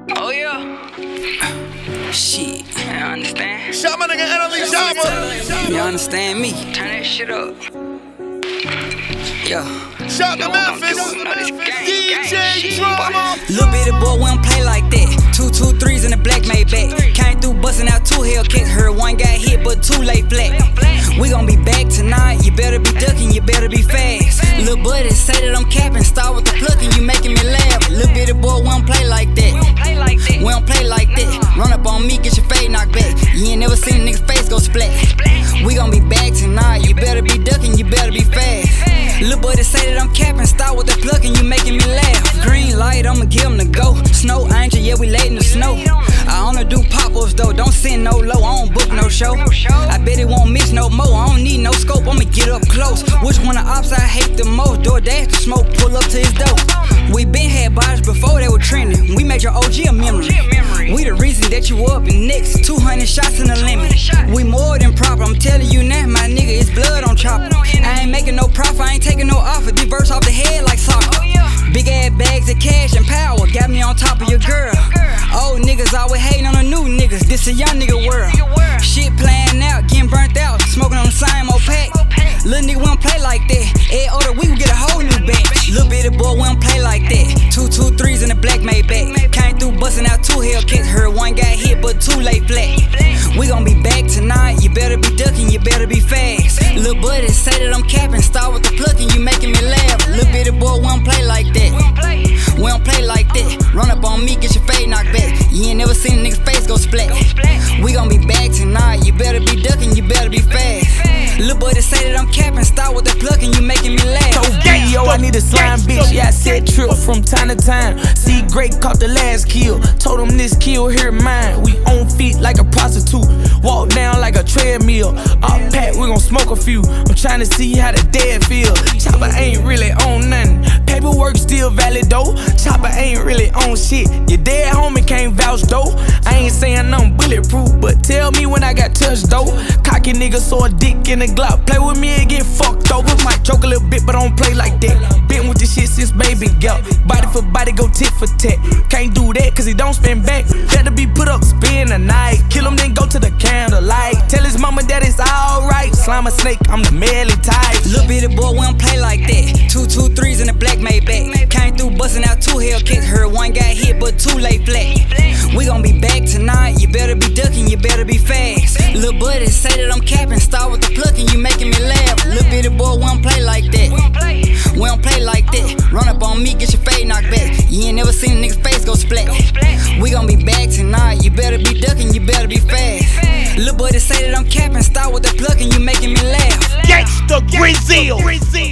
Oh yeah. Shit, I understand. Shot my nigga Annalie Jama. You understand me? Turn that shit up. Yeah. Shot the Memphis. DJ Drama. Little bitty boy, we don't play like that. 2 2 3s in the black Maybach. Came through busting out 2 Hellcats. Heard one got hit, but 2 lay flat. We gon' be back tonight. You better be ducking, you better be fast. Little buddy say that I'm capping. Start with the plucking, you making me laugh. Little bitty boy, we don't play like that. We don't play like that. Run up on me, get your fade knocked back. You ain't never seen a nigga's face go splat. We gon' be back tonight. You better be ducking, you better be fast. Little buddy say that I'm capping. Start with the plucking, you making me laugh. Green light, I'ma give him the go. Snow angel, yeah, we late in the snow. I only do pop-ups though, don't send no low. I don't book no show. I bet it won't miss no more. I don't need no scope, I'ma get up close. Which one of the ops I hate the most? DoorDash the smoke, pull up to his door. We been had bodies before they were trending. We made your OG a memory. We the reason that you up and next. 200 shots in the limit. We more than proper, I'm telling you now, my nigga, it's blood on chopper. I ain't making no profit, I ain't taking no offer. These verse off the head like soccer. Big ass bags of cash and power, got me on top of your girl. Old niggas always hating on the new niggas, this a young nigga world. Shit playing out, getting burnt out, smoking on the same old pack. Little nigga, we don't play like that. Every other week we get a whole new batch. Little bitty boy, we don't play like that. 2 2 3s in the black Maybach. Came through busting out 2 Hellcats. Heard one got hit, but 2 lay flat. We gon' be back tonight. You better be ducking, you better be fast. Little buddy say that I'm capping. Start with the plucking, you making me laugh. Little bitty boy, we don't play like that. We don't play like that. Run up on me, get your fade knocked back. You ain't never seen a nigga's face go splat. We gon' be back tonight. You better be ducking, you better be fast. Little buddy say that I'm capping. Start with the plucking, you making me laugh. So gay, yo, I need a slime bitch. Yeah, I said trip from time to time. See, Great caught the last kill. Told him this kill here mine. We on feet like a prostitute. Walk down like a treadmill. All packed, we gon' smoke a few. I'm trying to see how the dead feel. Chopper ain't really on nothing. Paperwork still valid though. Chopper ain't really on shit. Your dead homie can't vouch though. I ain't saying I'm bulletproof, but tell me when I got touched though. Cocky nigga saw a dick in the Glock. Play with me and get fucked over. Might joke a little bit, but I don't play like that. Been with this shit since baby girl. Body for body, go tit for tat. Can't do that cause he don't spin back. Better be put up, spend the night. Kill him, then go to the candlelight. Tell his mama that it's alright. Slime a snake, I'm the Melly type. Little bitty boy, we don't play like that. 2 2 3s in the black Maybach. Came through busting out 2 Hellcats. Heard one got hit, but 2 lay flat. We gon' be back tonight. You better be ducking, you better be fast. Little buddy say that I'm capping. Start with the plucking, you making me laugh. Little bitty boy, we don't play like that. We don't play like that. Run up on me, get your fade knocked back. You ain't never seen a nigga's face go splat. We gon' be back tonight. You better be ducking, you better be fast. Little buddy say that I'm capping. Start with the plucking, you making me laugh. Gangsta Brazil.